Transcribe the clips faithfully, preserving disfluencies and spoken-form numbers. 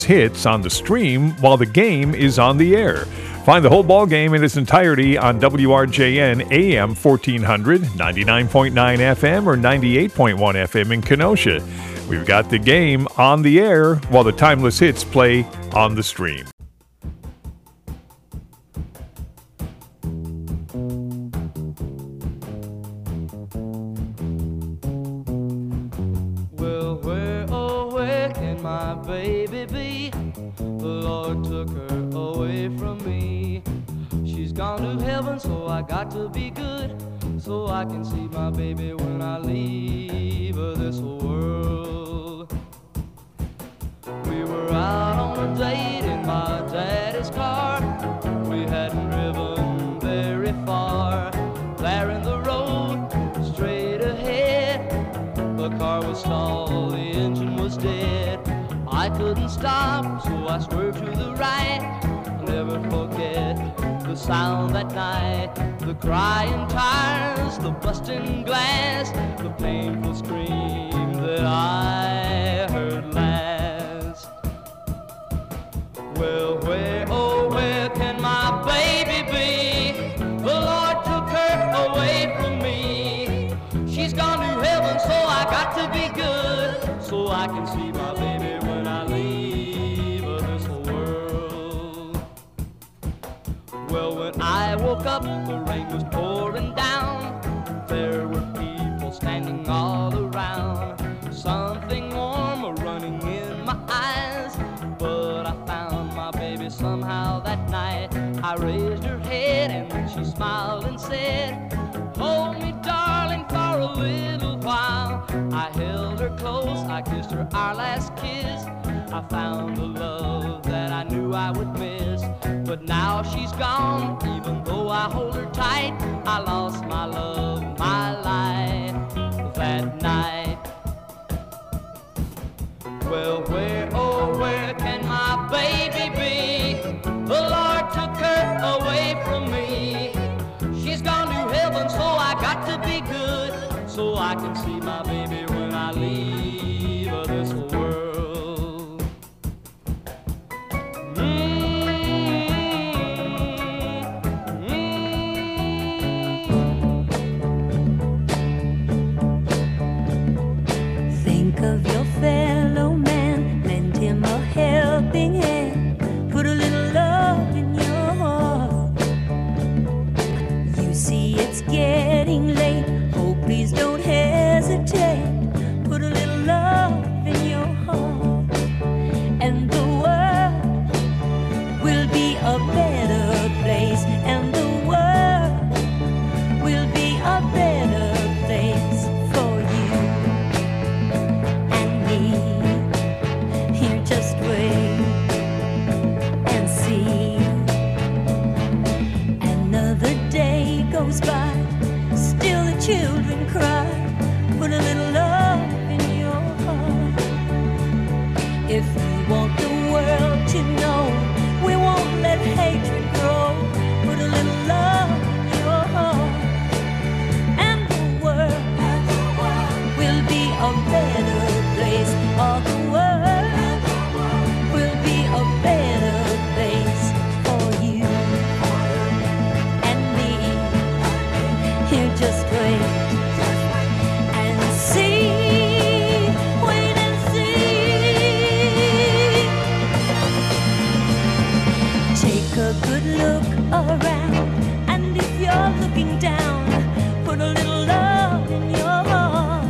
hits on the stream while the game is on the air. Find the whole ball game in its entirety on W R J N A M fourteen hundred, ninety-nine point nine F M or ninety-eight point one F M in Kenosha. We've got the game on the air while the timeless hits play on the stream. Well, where, oh, where can my baby be? The Lord took her away from me. She's gone to heaven, so I got to be good, so I can see my baby when I leave this world. We were out on a date in my daddy's car. We hadn't driven very far. There in the road, straight ahead, the car was stalled, the engine was dead. I couldn't stop, so I swerved to the right. I'll never forget the sound that night, the crying tires, the busting glass, the painful scream that I heard last. Well, where, oh, where can my baby be? The Lord took her away from me. She's gone to heaven, so I got to be good, so I can see my baby when I leave this world. Well, when I woke up, the rain was pouring down. There were people standing all around. Something warm running in my eyes, but I found my baby somehow that night. I raised her head and she smiled and said, hold me, darling, for a little while. I held her close, I kissed her our last kiss. I found a love that I knew I would miss, but now she's gone. Even though I hold her tight, I lost my love, my life that night. Well, where, oh, where can my baby be? The Lord took her away from me. She's gone to heaven, so I got to be good, so I can see my baby when I leave this world. Mm-hmm. Think of your fellow man, lend him a helping hand, put a little love in your heart. You see it's getting late, oh please don't hesitate, put a little love in your heart, and the world will be a better place, and the world will be a better place for you and me. Here, just wait and see. Another day goes by, still the children cry. Put a little love in your heart. If you want the world to know, we won't let hatred grow. Put a little love in your heart, and the world will be a better place. All the world will be a better place for you and me. Here, just wait and see, wait and see. Take a good look around, and if you're looking down, put a little love in your heart.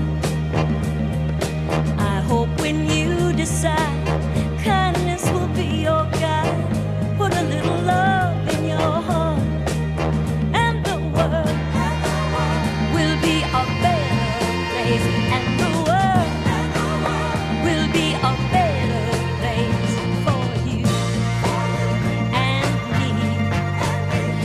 I hope when you decide, kindness will be your guide. Put a little love in your heart, and the world will be a better place, and the world will be a better place for you and me.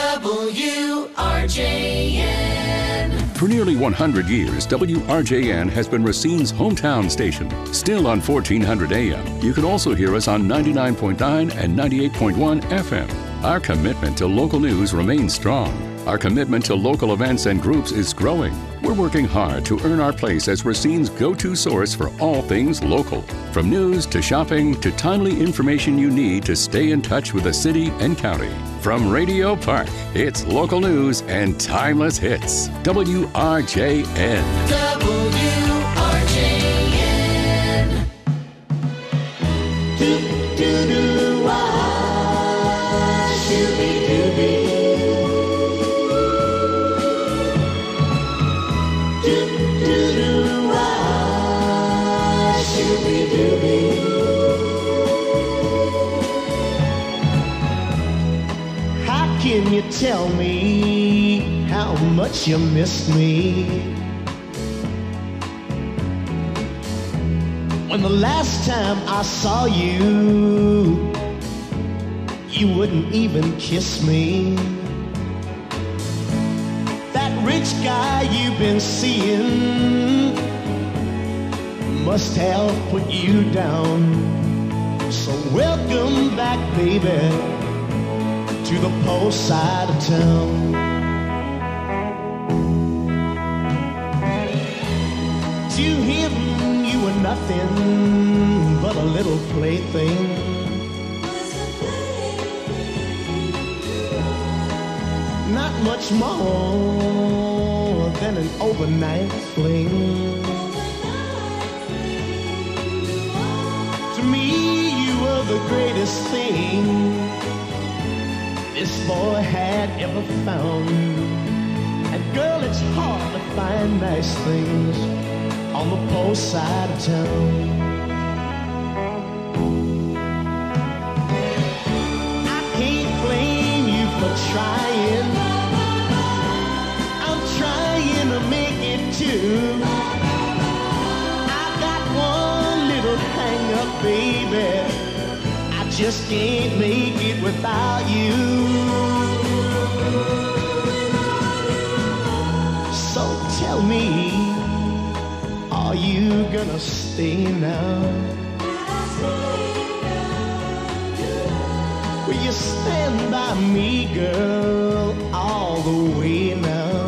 W R J N. For nearly one hundred years, W R J N has been Racine's hometown station. Still on fourteen hundred A M. You can also hear us on ninety-nine point nine and ninety-eight point one F M. Our commitment to local news remains strong. Our commitment to local events and groups is growing. We're working hard to earn our place as Racine's go-to source for all things local. From news to shopping to timely information you need to stay in touch with the city and county. From Radio Park, it's local news and timeless hits. W R J N. W R J N. Do, do, do, ah, shooby dooby. Do, do, do, ah, shooby dooby. How can you tell me how much you miss me? When the last time I saw you, you wouldn't even kiss me. That rich guy you've been seeing must have put you down. So welcome back, baby, to the poor side of town. To him you were nothing but a little plaything. Not much more than an overnight fling. To me you were the greatest thing this boy had ever found. And girl, it's hard to find nice things on the poor side of town. I can't blame you for trying. I'm trying to make it too. I got one little hang up, baby. I just can't make it without you. So tell me, are you gonna stay now? Will you stand by me, girl, all the way now?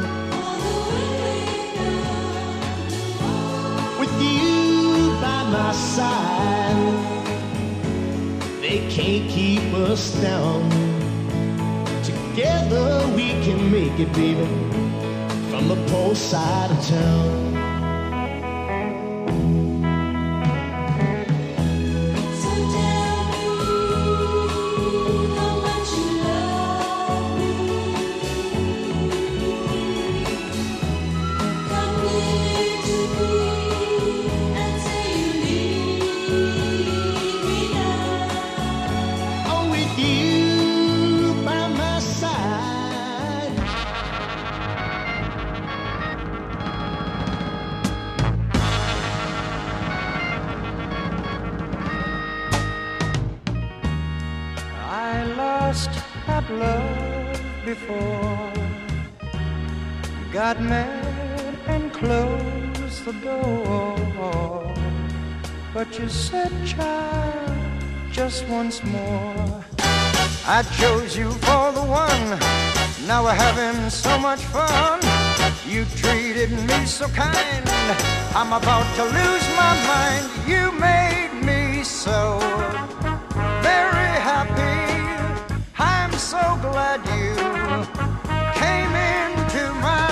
With you by my side, they can't keep us down. Together we can make it, baby, from the poor side of town. Got mad and closed the door, but you said, child, just once more. I chose you for the one, now we're having so much fun. You treated me so kind, I'm about to lose my mind. You made me so very happy, I'm so glad you came into my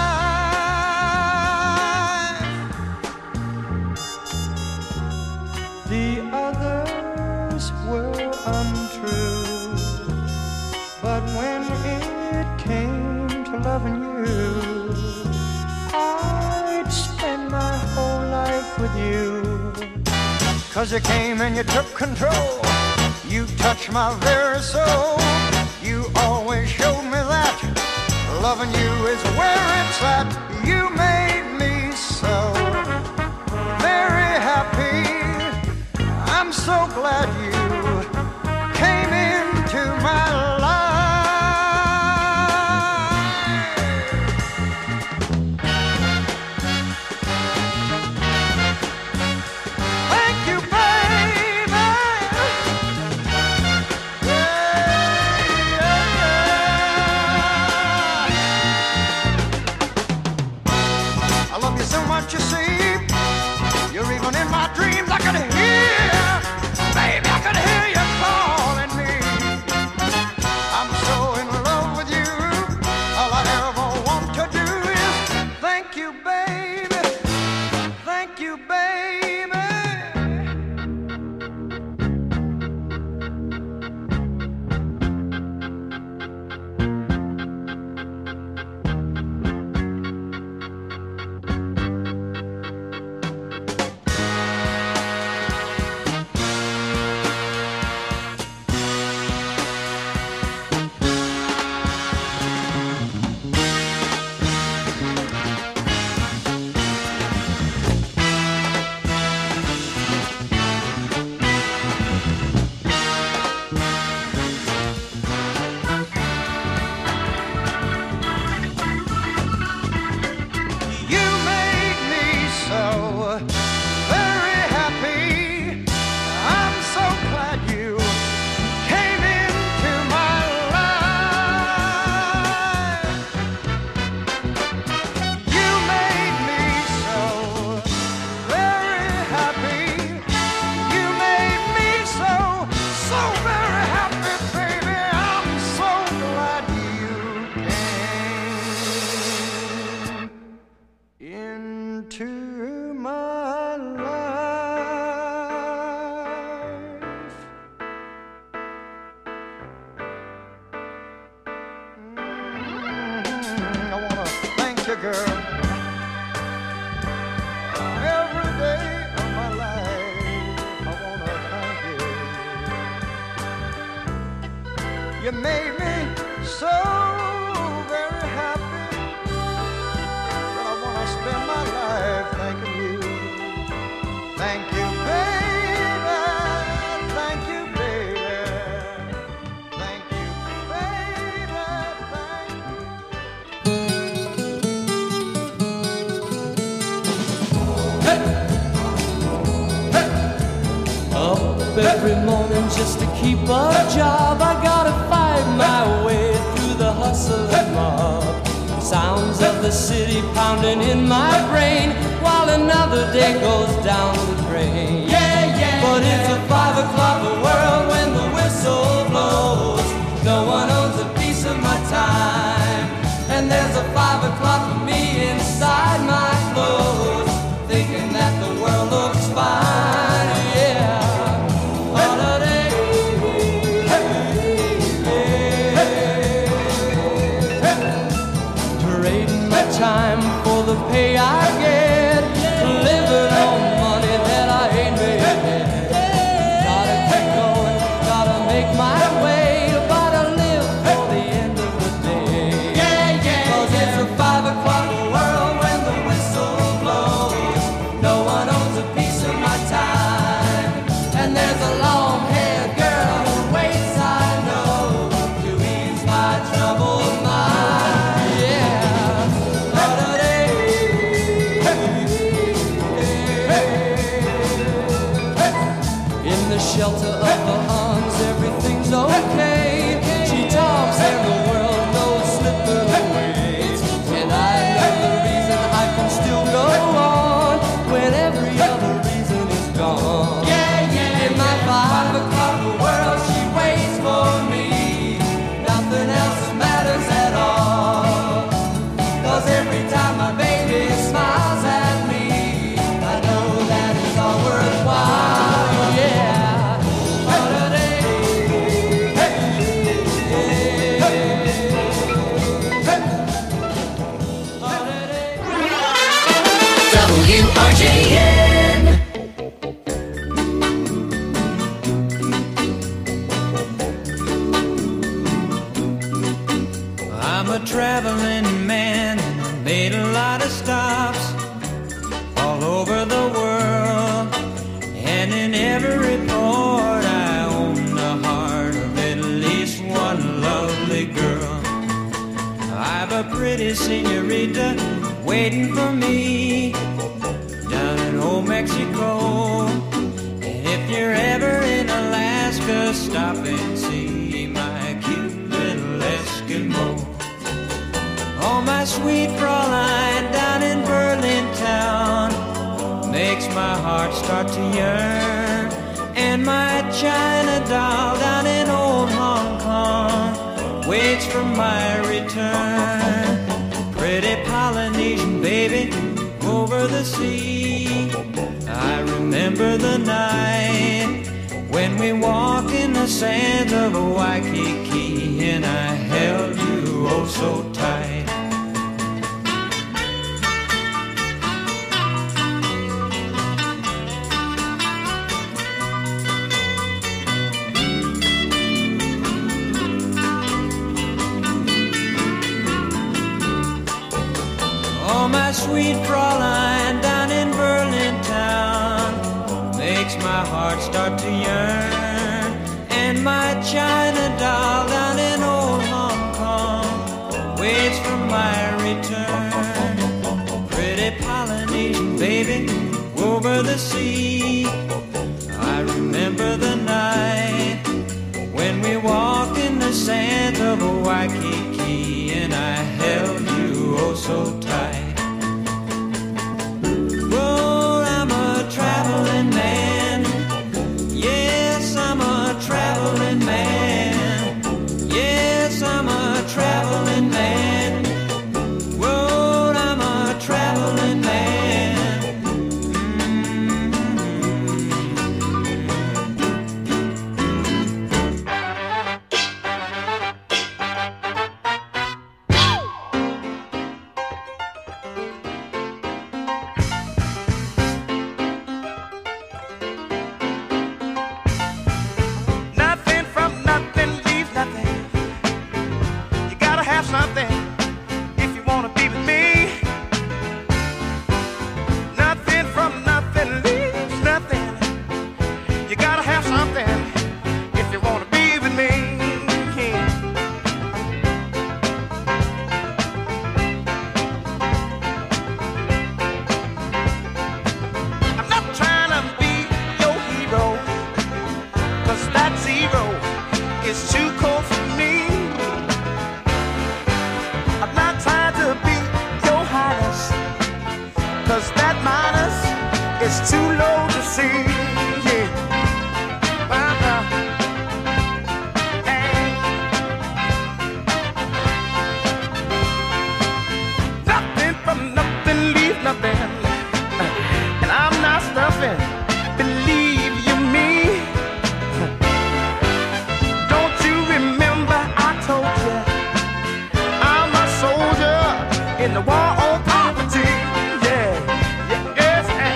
life. The others were untrue, but when it came to loving you, I'd spend my whole life with you. Cause you came and you took control, you touched my very soul. You always showed me that loving you is where it's at. You made me so very happy, I'm so glad you came into my life. girl. Every day of my life, I wanna thank you. You made me so very happy that I wanna spend my life thanking you. Thank you, baby. Thank you, baby. Thank you, baby. Thank you. Up every morning just to keep a job. I gotta fight my way through the hustle and mob. Sounds of the city pounding in my brain while another day goes down the drain. Yeah, yeah. But it's a five o'clock world when the whistle blows. No one owns a piece of my time, and there's a five o'clock for me inside my clothes, thinking that the world looks fine. Yeah. Holiday. Trading my time for the pay I get, living on money that I ain't made yet. Gotta keep going, gotta make my way, gotta live for the end of the day. Yeah, yeah. Cause it's a five o'clock world when the whistle blows. No one owns a piece of my time, and there's a long-haired girl who waits, I know, to ease my troubled mind. Yeah. In the shelter of the arms, everything's okay. She talks and the world knows slipping away. And I know the reason I can still go on when every other reason is gone. Yeah, yeah. In my five o'clock world, she waits for me. Nothing else matters at all. Cause every time my baby smiles at me, I know that it's all worthwhile. Yeah. W R J N. I'm a traveling man, made a lot of stops all over the world, and in every port I own the heart of at least one lovely girl. I've a pretty senorita waiting for me down in old Mexico, and if you're ever in Alaska, stop and see my cute little Eskimo. Oh, my sweet Fraulein down in Berlin town makes my heart start to yearn, and my China doll down in old Hong Kong waits for my return. Pretty Polynesian baby over the sea, I remember the night when we walked in the sands of Waikiki, and I held you oh so tight. Oh, my sweet Fraulein down in Berlin town makes my heart start to yearn, and my China doll down in old Hong Kong waits for my return. Pretty Polynesian baby over the sea, I remember the night when we walked in the sands of Waikiki, and I held you oh so tight. Well, I'm a traveling man. Yes, I'm a traveling man. Yes, I'm a traveling man. Well, I'm a traveling man. Mm-hmm. have something if you wanna be with me. Nothing from nothing leaves nothing. You gotta have something if you wanna be with me. I'm not trying to be your hero, 'cause that zero is too cold for me. I'm not trying to be your highness, 'cause that minus is too low to see. Yeah. Uh-uh. Hey. Nothing from nothing, leave nothing. And I'm not stuffing, believe you me. Don't you remember I told you I'm a soldier in the war on poverty? Yeah, yeah, yes, and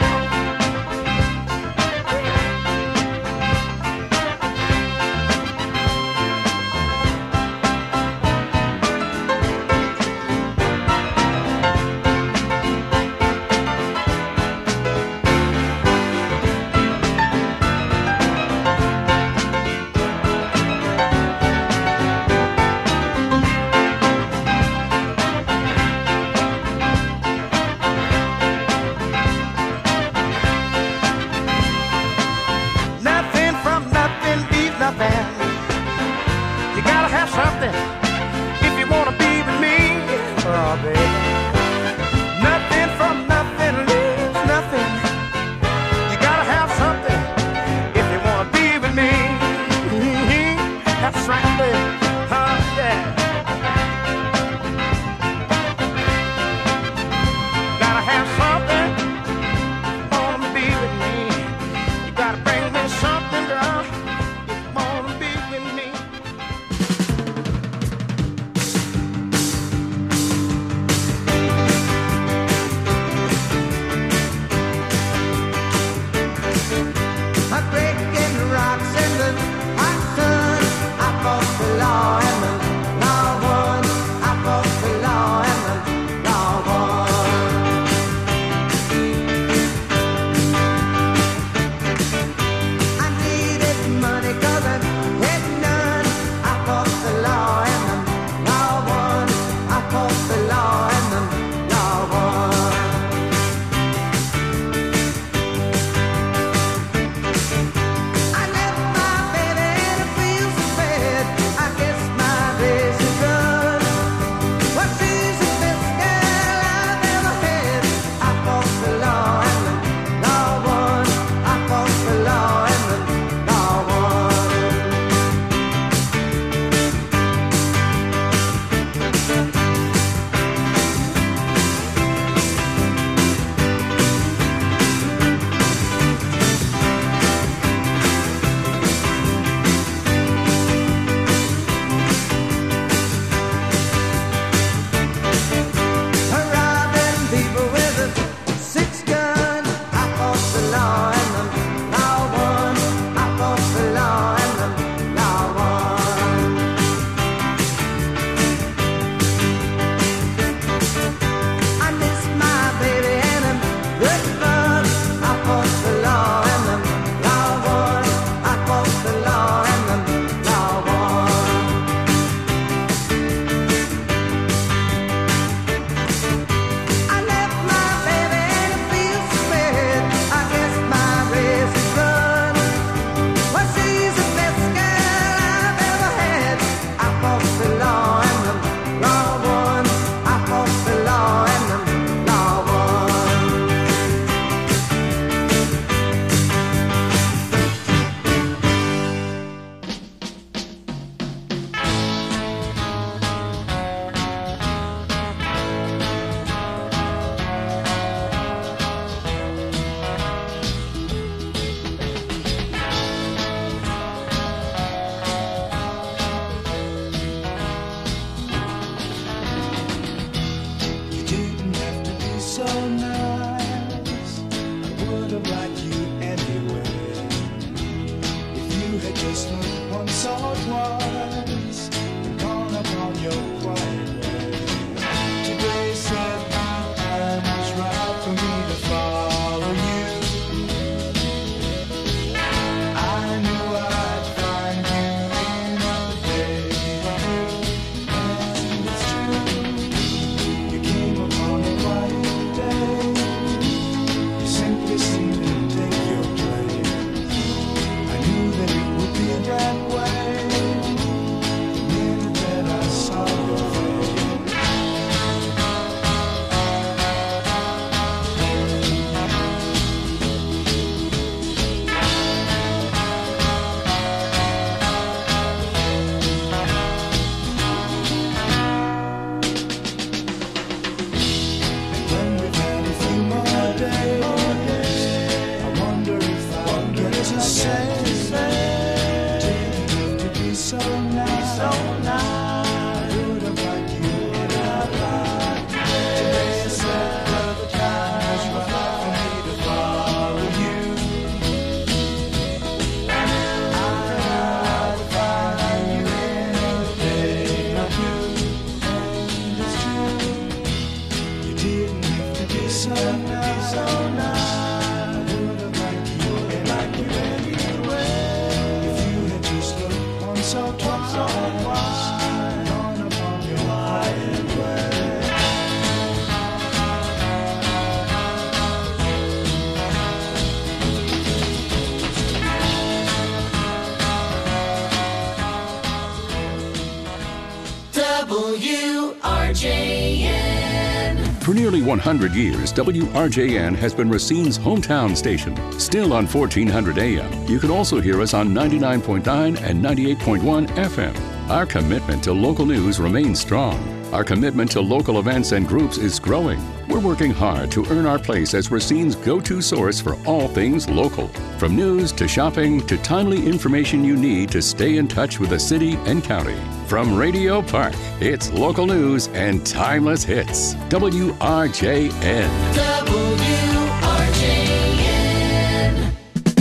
R J N. For nearly one hundred years, W R J N has been Racine's hometown station. Still on fourteen hundred A M, you can also hear us on ninety-nine point nine and ninety-eight point one F M. Our commitment to local news remains strong. Our commitment to local events and groups is growing. We're working hard to earn our place as Racine's go-to source for all things local. From news to shopping to timely information you need to stay in touch with the city and county. From Radio Park, it's local news and timeless hits. W R J N. W R J N.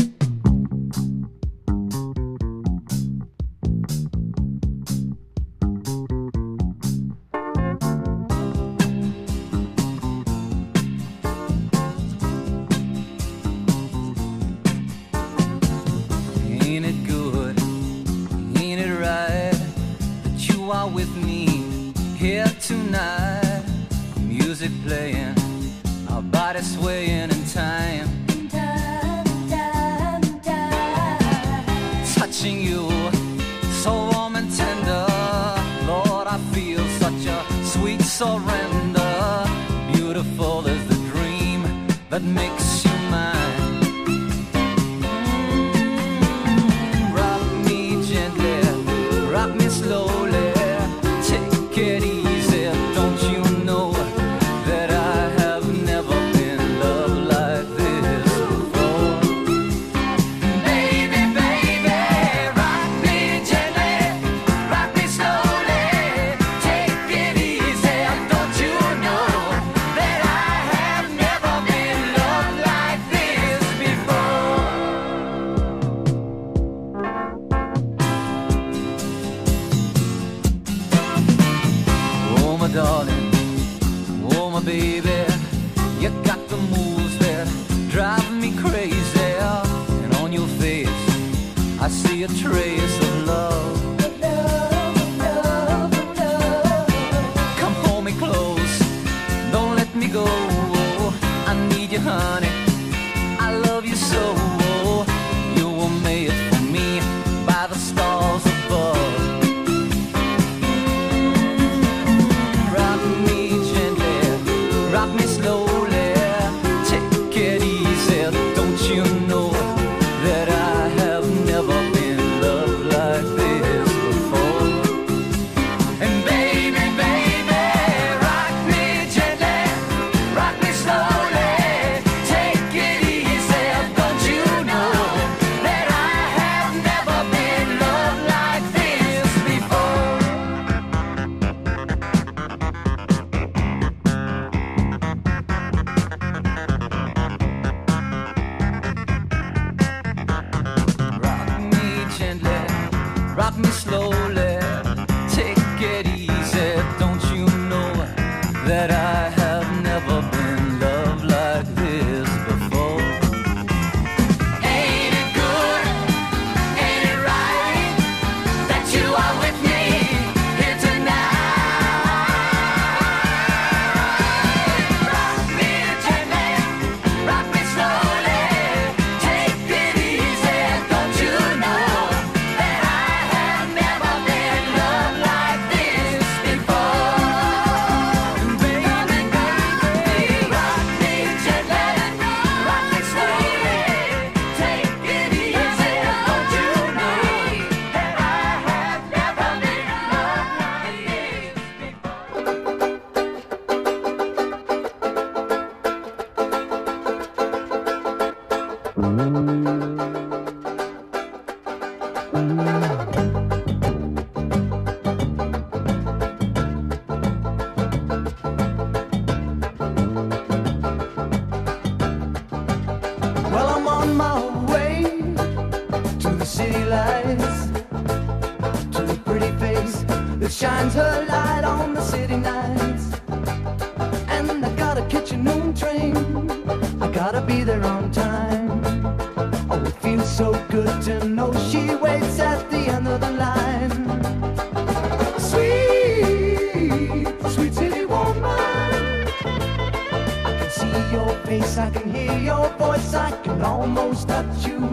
Ain't it good? Ain't it right that you are with me here tonight? Music playing, our bodies swaying in time. Touching you, so warm and tender. Lord, I feel such a sweet surrender. Beautiful is the dream that makes you mine. Rock me slowly, take it easy. Don't you know that I have never been loved like this before? Baby, baby, rock me gently, rock me slowly, take it easy. Don't you know that I have never been loved like this Oh, my darling, oh, my baby, you got the moves that drive me crazy. And on your face, I see a trace of love. Come hold me close, don't let me go. I need you, honey, I love you so. You were made for me by the stars above. Rock me gently, rock me slowly, take it easy. Don't you know that I have never been loved like this before? And baby, baby, rock me gently, rock me slowly, take it easy. Don't you know that I have never been loved like this before? Rock me gently, rock me slowly, take it easy. Don't you know that I have never been loved like this before? Ain't it good? Ain't it right that you are with me here tonight? Rock me gently, rock me slowly, take it easy. Don't you know that I have never been loved like this before? Baby, baby, rock me gently, rock me slowly, take it easy. Don't you know that I have never been loved like this before? Well, I'm on my way to the city lights, to the pretty face that shines her light on the city nights. And I gotta catch a noon train, I gotta be there on time. Oh, it feels so good to know she waits at the end of the line. Sweet, sweet city woman, I can see your face, I can hear your voice, I can almost touch you.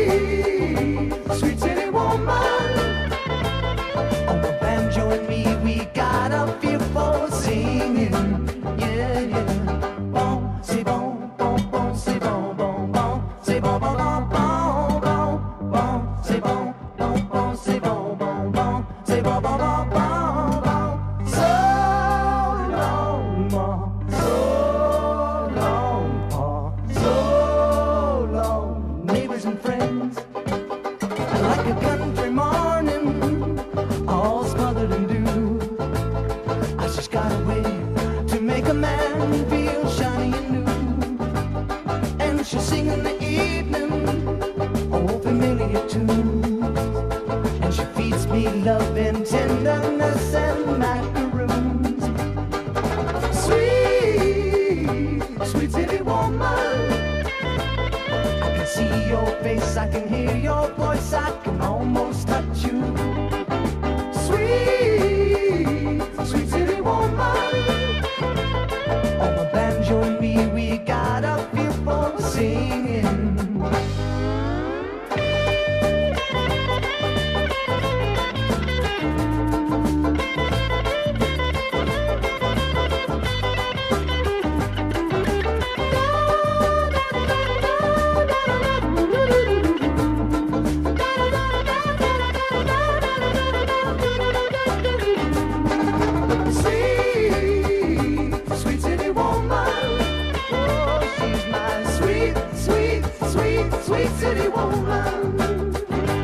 Sweet, sweet city woman, on the banjo and me, we we got a feel for singing. Yeah, yeah. Bon, c'est bon, bon, bon, c'est bon, bon, bon, c'est bon, bon, bon, bon, bon, bon, c'est bon, bon, bon, c'est bon, bon, bon, c'est bon, bon, bon, bon, bon. So long, ma, so long, pa, so long, neighbors and friends. Like a country morning, all smothered in dew. I just got a way to make a man feel shiny and new. And she'll sing in the evening, oh, familiar tunes. And she feeds me love and tenderness and macaroons. Sweet, sweet city woman, I can see your face, I can hear your voice, I can almost touch you. Sweet, sweet city woman, on the banjo and me, we got a feel for singing. City woman,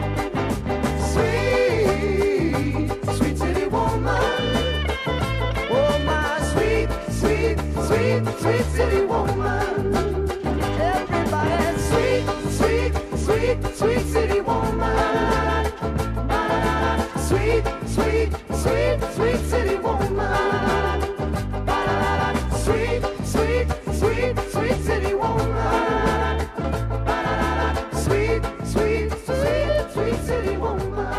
sweet, sweet city woman, oh my sweet, sweet, sweet, sweet city woman. Everybody, sweet, sweet, sweet, sweet city woman. Sweet, sweet, sweet, sweet city woman. Sweet, sweet, sweet, sweet city woman. Sweet, sweet, sweet, sweet city woman.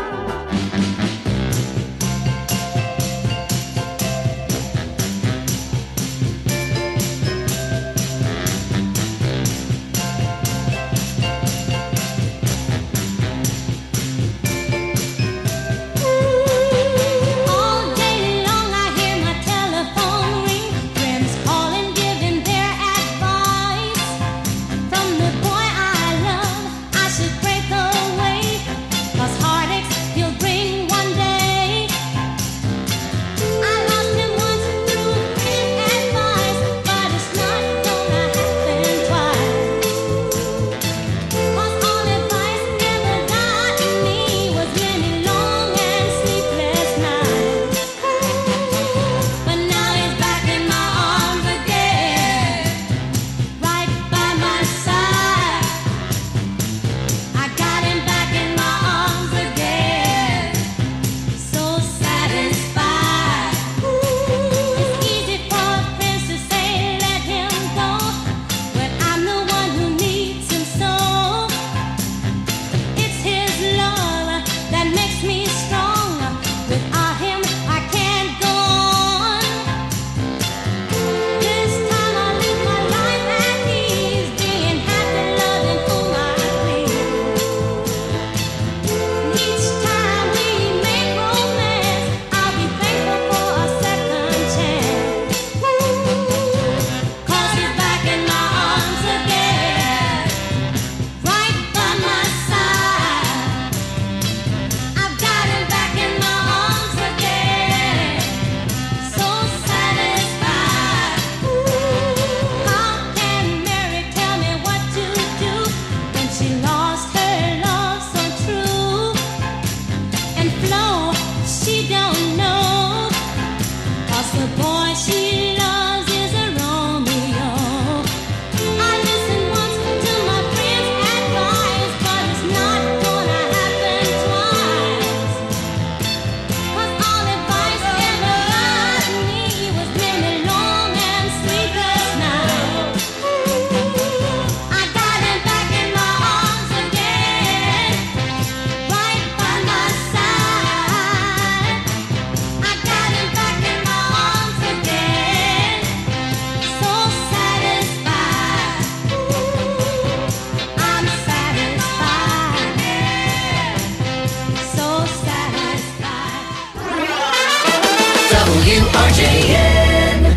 W R J N.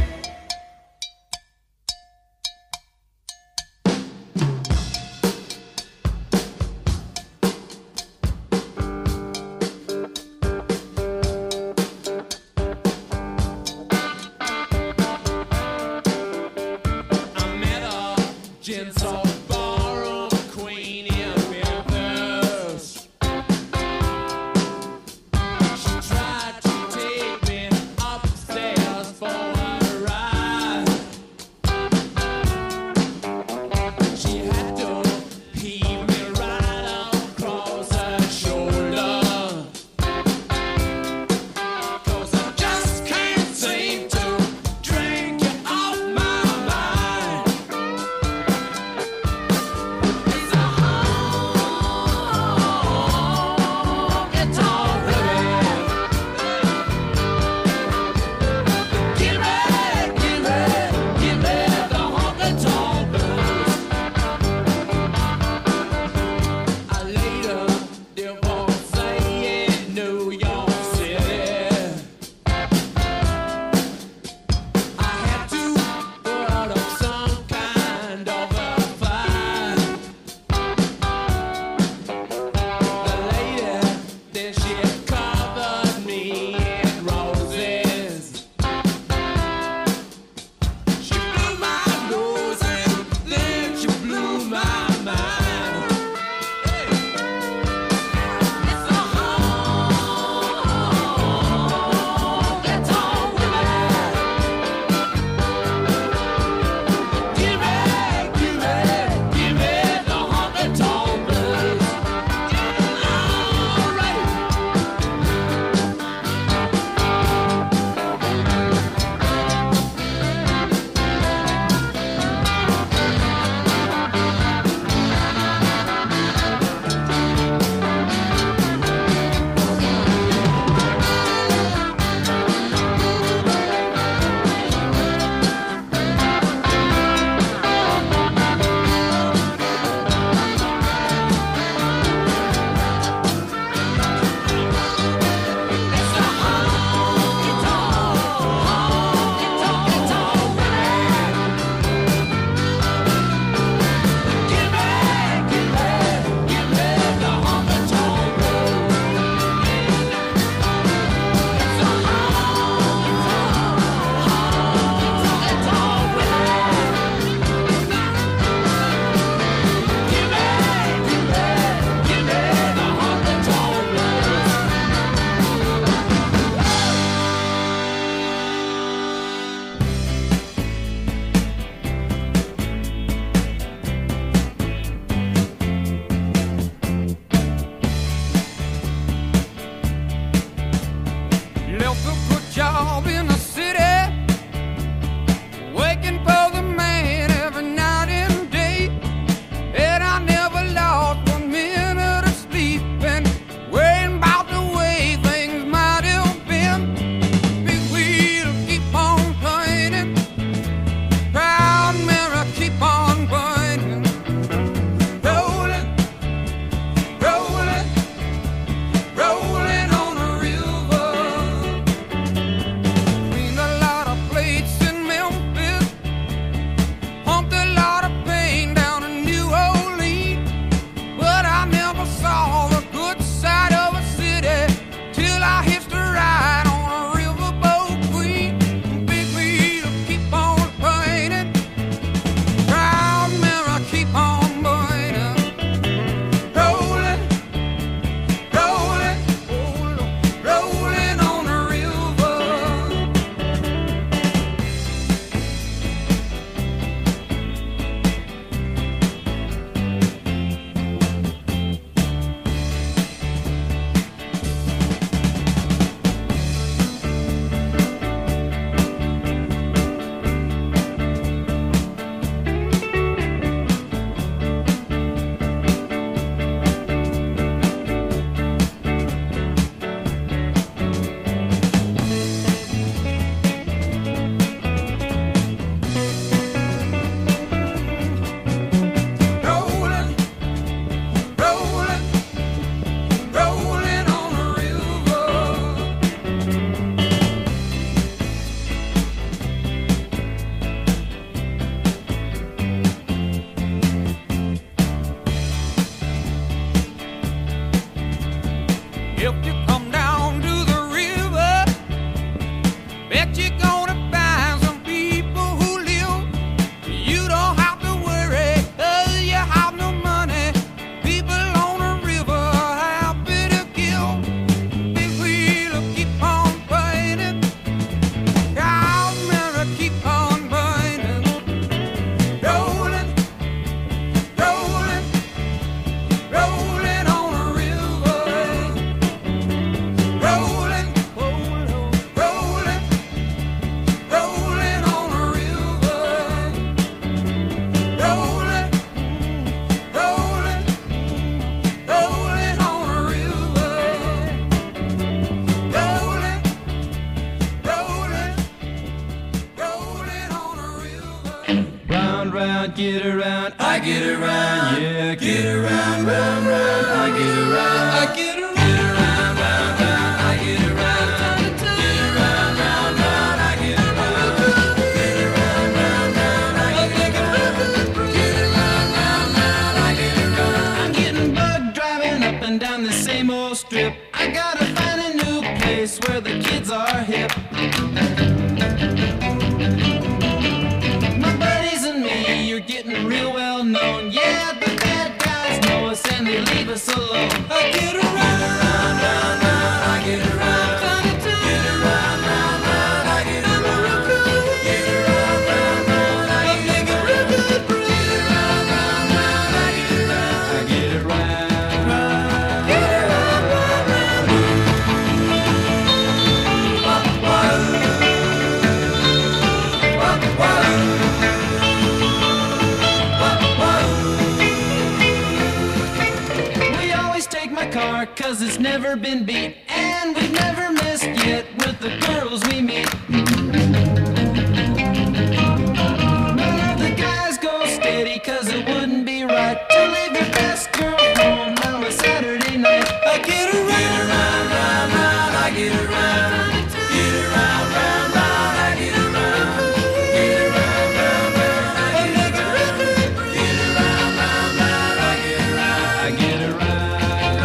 She tried to take me upstairs for Bet you're gonna find some people who live. You don't have to worry, 'cause you have no money. People on the river happy to give. Big wheel will keep on burning. Cowman will keep on burning. Rolling, rolling, rolling on the river. Rolling, rolling, rolling, rolling on the river. Rolling, rolling, rolling on the river. Rolling, rolling, rolling on the river. Round, round, get around, I get around, yeah, get around, round, round, I get around, I get around, round, round, round, I get around, get around, round, round, I get around, get around, round, round, I get around, get around, round, round, I get around. I'm getting bugged driving up and down the same old strip. I gotta find a new place where the kids are hip. My buddies and me, you're getting real well known. Yeah, the bad guys know us and they leave us alone. I get around, round, round, round, I get around. Get around, round, round, I get around. Get around, round, round, I get around. Get around, round, round, I get around. I get around. Get around, round, round. Wah, wah. Wah, wah. We always take my car 'cause it's never been beat. And we've never missed yet with the girls we meet. None of the guys go steady 'cause it wouldn't be right to leave your best girl home on a Saturday night. I get around, round, round, round, I get around. Get around, round, round, I get around. Get around, round, round, I get around. Get around, round, round, I get around. I get around.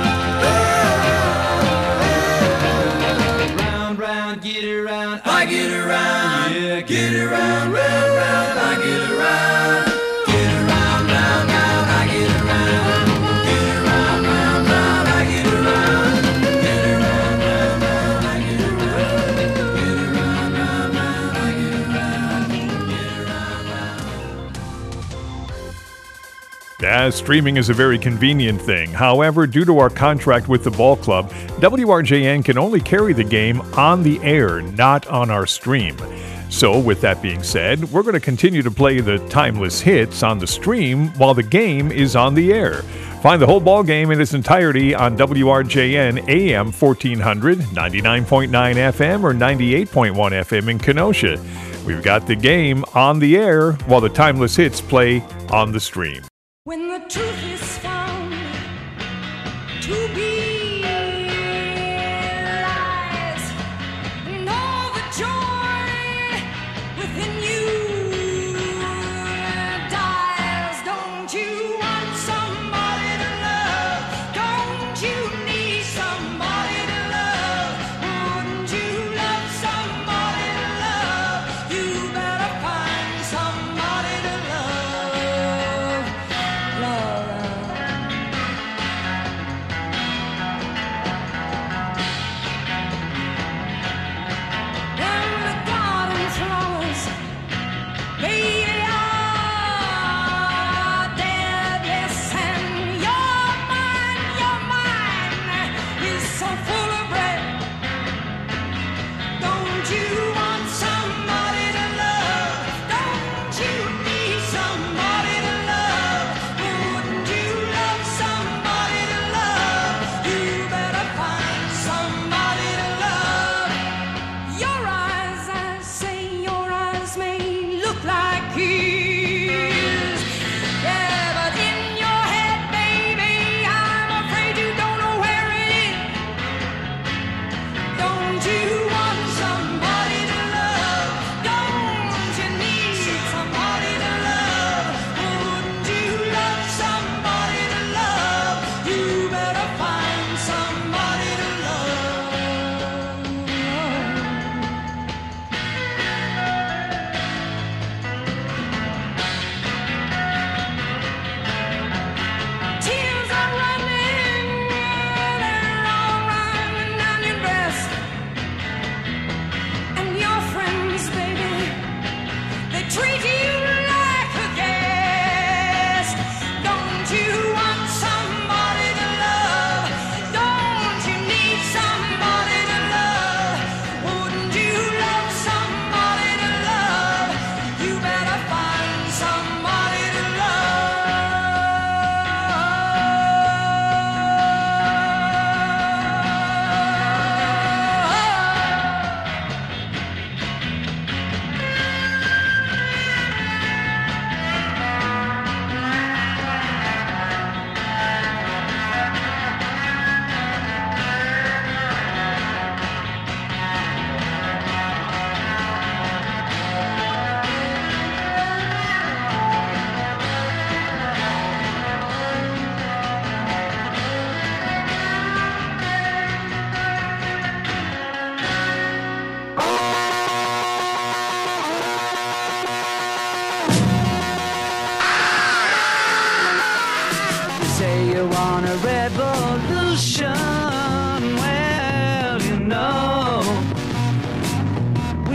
Round, round, get around. I get around. Yeah, get around, round, round, I get around. Get around, round, round, I get around. Get around, round, round, I get around. Get around, round, round, I get around. Get around, round, round, I get around. Get around, round. Yeah, streaming is a very convenient thing. However, due to our contract with the ball club, W R J N can only carry the game on the air, not on our stream. So, with that being said, we're going to continue to play the timeless hits on the stream while the game is on the air. Find the whole ball game in its entirety on W R J N A M fourteen hundred, ninety-nine point nine F M or ninety-eight point one F M in Kenosha. We've got the game on the air while the timeless hits play on the stream. When the truth is found to be lies, and all the joy within you dies. Don't you want somebody to love? Don't you need somebody to love? Wouldn't you love somebody to love? You better find somebody to love.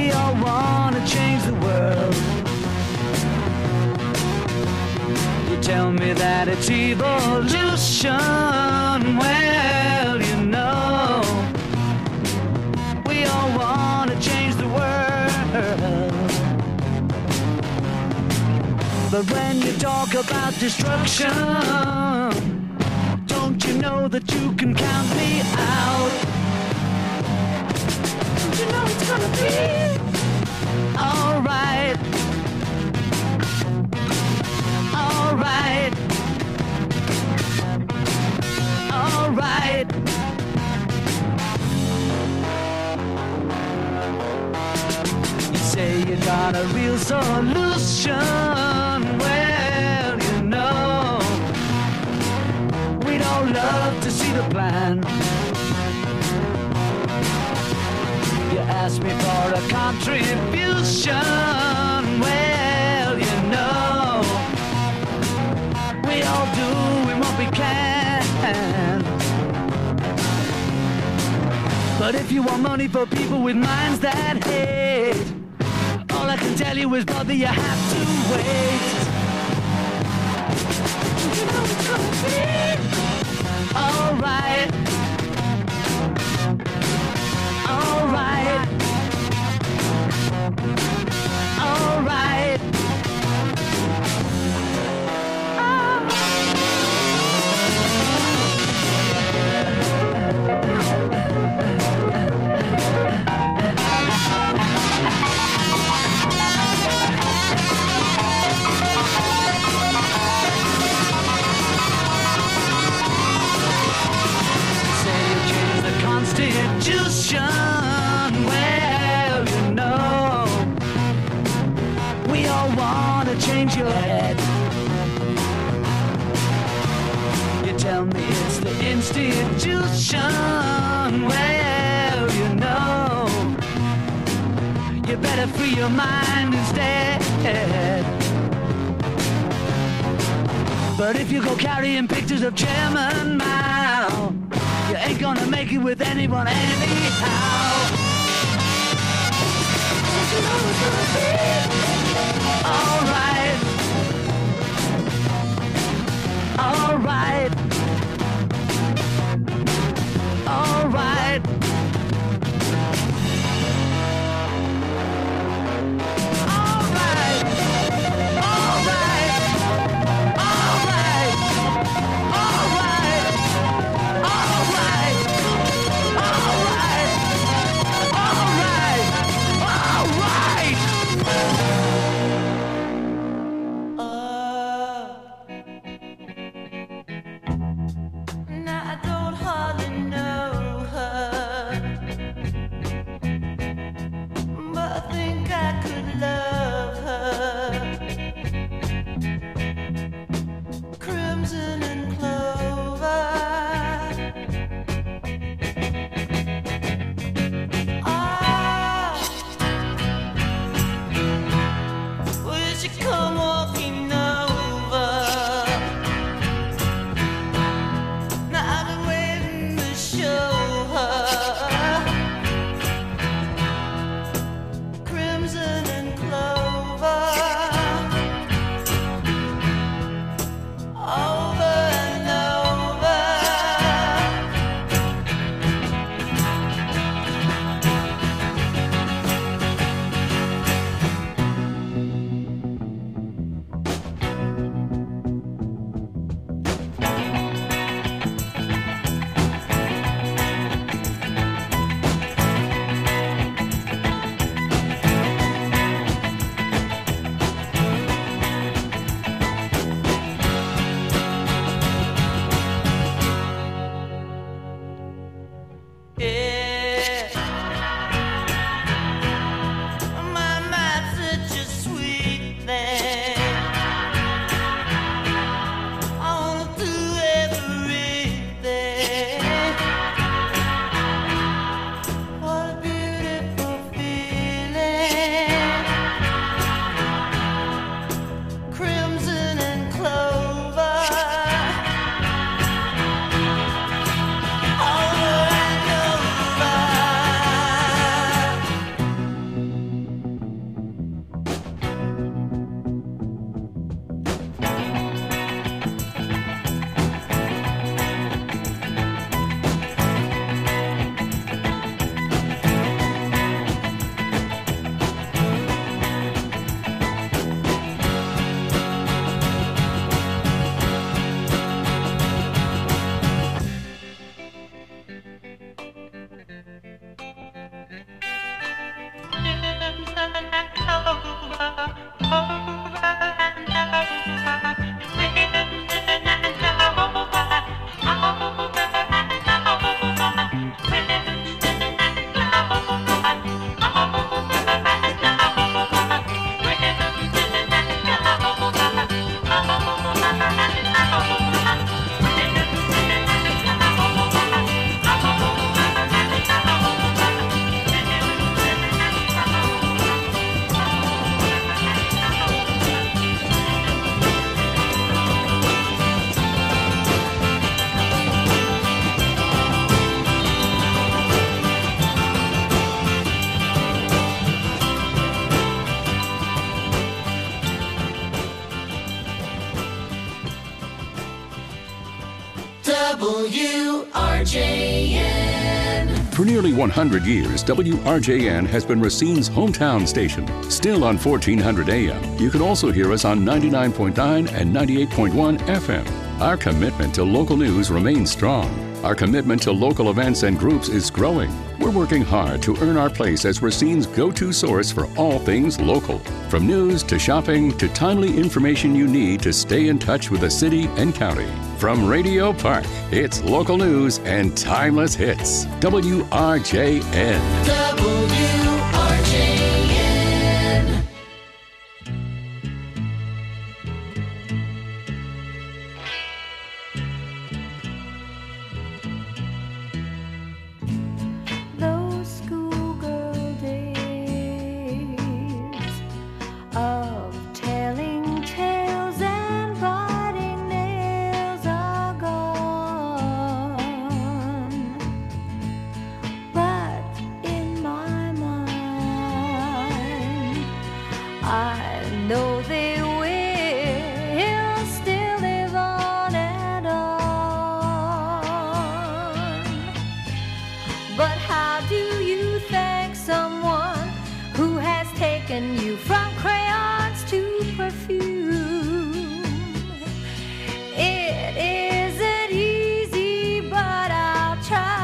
We all want to change the world. You tell me that it's evolution. Well, you know, we all want to change the world. But when you talk about destruction, don't you know that you can count me out? Don't you know it's gonna be alright? Alright. Alright. You say you got a real solution. Well, you know, we'd all love to see the plan. You ask me for a contribution. Well, you know, we all doing what we can. But if you want money for people with minds that hate, all I can tell you is, brother, you have to wait. You know it's gonna be alright. Alright. Alright. Constitution, well, you know, we all want to change your head. You tell me it's the institution, well, you know, you better free your mind instead. But if you go carrying pictures of Chairman Mao, you ain't gonna make it with anyone anyhow. Don't you know it's gonna be alright. Alright. Alright. Alright. Alright. Alright. Alright. Alright. Alright. W R J N. For nearly one hundred years, W R J N has been Racine's hometown station. Still on fourteen hundred A M, you can also hear us on ninety-nine point nine and ninety-eight point one F M. Our commitment to local news remains strong. Our commitment to local events and groups is growing. We're working hard to earn our place as Racine's go-to source for all things local. From news to shopping to timely information you need to stay in touch with the city and county. From Radio Park, it's local news and timeless hits. W R J N. W R J N. Those schoolgirl days of telling tales and biting nails are gone. But in my mind, I know they will still live on and on. But how do you thank someone who has taken you from crayons to perfume? It isn't easy, but I'll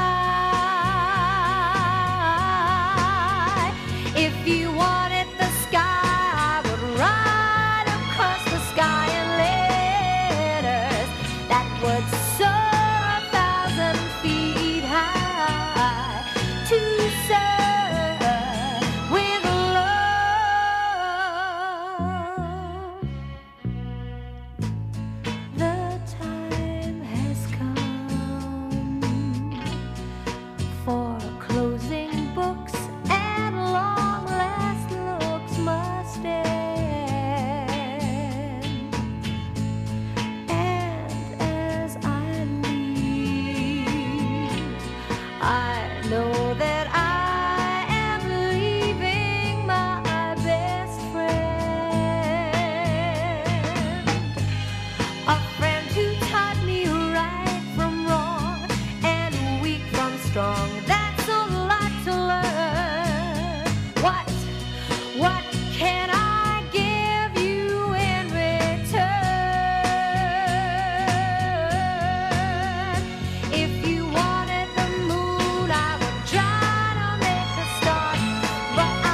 try. If you wanted the sky, I would ride across the sky in letters that would soar a thousand feet high to serve with love. The time has come for closing books, and long last looks must end. And as I leave, I know that I am leaving my best friend, a friend who taught me right from wrong and weak from strong. That's a lot to learn. What, what can I give you in return? If you wanted the moon, I would try to make a start, but I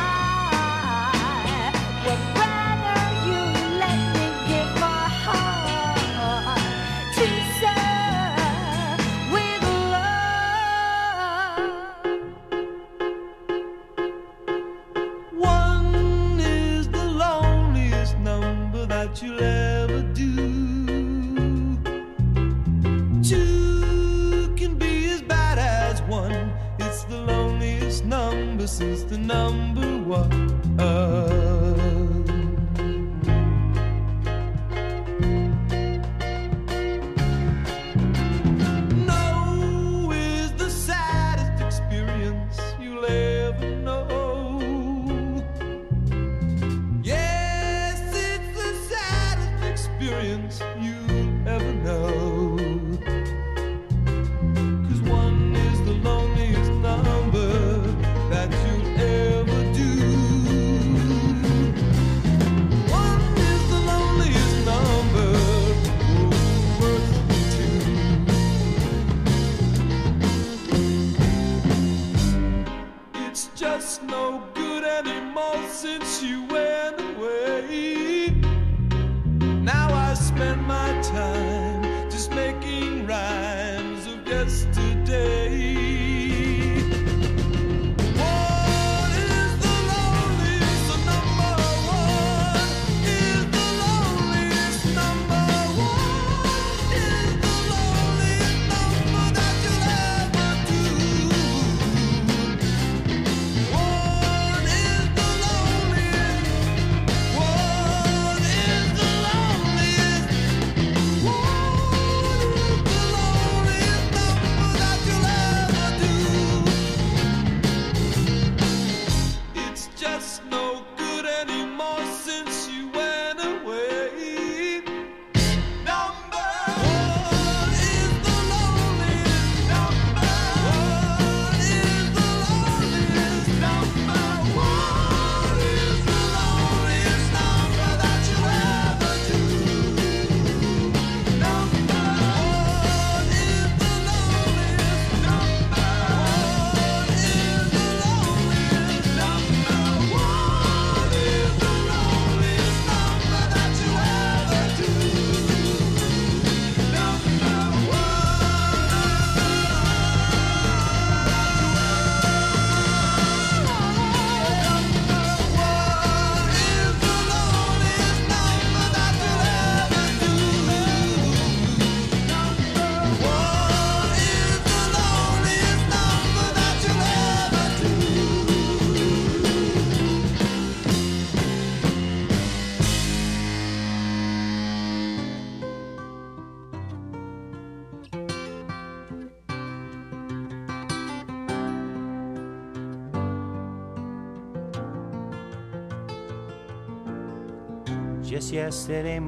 would rather you let me give my heart to serve with love. One is the loneliest number that you'll ever do. Two can be as bad as one. It's the loneliest number since the number one. No is the saddest experience you'll ever know. Yes, it's the saddest experience you'll ever know. 'Cause one is the loneliest number that you'll ever do. One is the loneliest number, oh, worth two. It's just no good anymore since you went away. Now I spend my time just making rhymes of yesterday. One is the loneliest, the number one is the loneliest number. One is the loneliest number that you'll ever do. One is the loneliest just yesterday